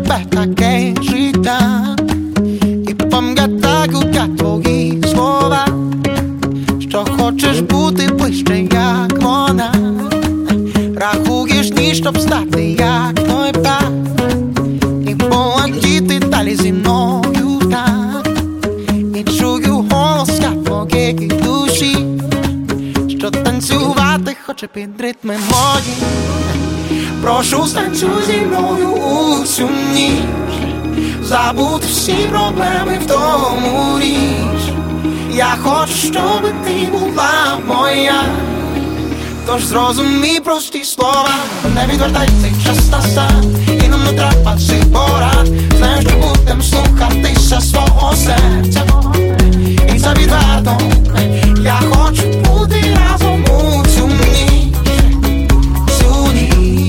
тебе таке життя, і пам'ятаю я твої слова, що хочеш бути ближче, як вона. Рахуєш дні, щоб стати як той птах, і полетіти далі зі мною так. І чую голос твоєї душі, що танцювати хоче під ритми мої. Прошу, станцюй зі мною у цю ніч, забути всі проблеми в тому річ. Я хочу, щоб ти була моя, тож зрозумій прості слова. Не відвертай, цей час настав, і нам не треба цих порад. Знаю, що будем слухатися свого серця, і це відверто. Я хочу бути разом у цю ніч, цю ніч.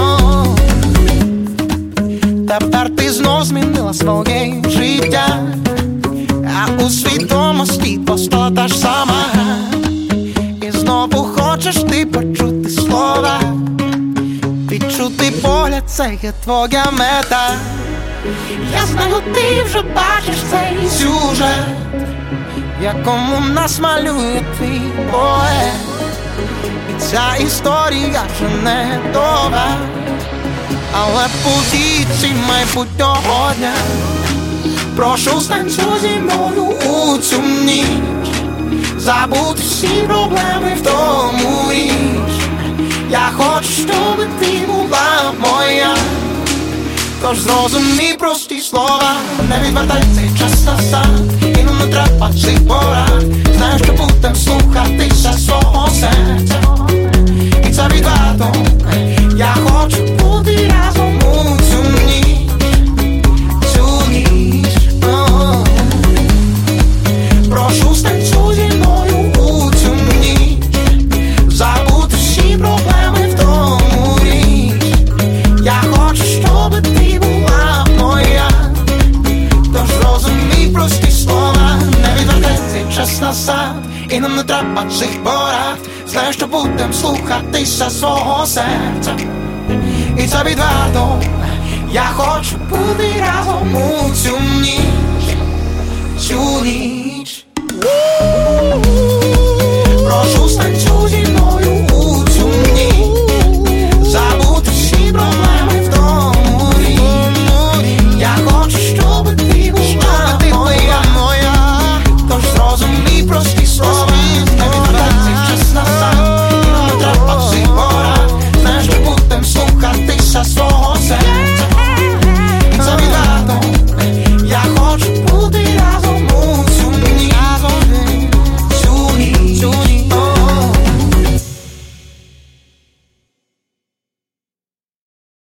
Тепер ти знов змінила своє життя, а у свідомості постала та ж сама. І знову хочеш ти почути слова, відчути погляд, це є твоя мета. Я знаю, ти вже бачиш цей сюжет, в якому нас малює твій поет. І ця історія вже не нова, але позиції майбутнього дня. Прошу, станцюй зі мною у цю ніч, забути всі проблеми в тому річ. Я хочу, щоб ти була моя, тож зрозумій прості слова. Не відвертай, цей час настав, і нам не треба цих порад. Знаю, що будем слухатися свого серця, і це відверто. Я хочу бути разом у цю ніч, цю ніч. Прошу, станцюй зі мною у цю ніч, забути всі проблеми в тому річ. Я хочу, щоб ти була моя, тож зрозумій прості слова. Не відвертай, цей час настав, і нам не треба цих порад. Знаю, що будем слухатися свого серця, і це відверто. Я хочу бути разом у цю ніч, цю ніч. Прошу, станцюй